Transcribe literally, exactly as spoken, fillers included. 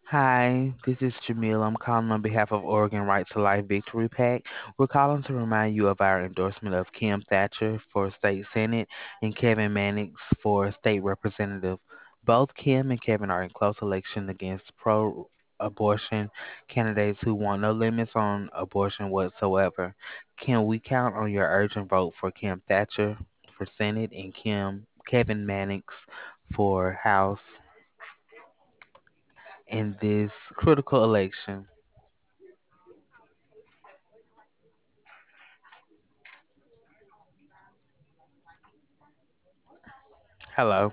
Hi, this is Jamil. I'm calling on behalf of Oregon Right to Life Victory PAC. We're calling to remind you of our endorsement of Kim Thatcher for state senate and Kevin Mannix for state representative. Both Kim and Kevin are in close election against pro abortion candidates who want no limits on abortion whatsoever. Can we count on your urgent vote for Kim Thatcher for Senate and Kim Kevin Mannix for House in this critical election? Hello.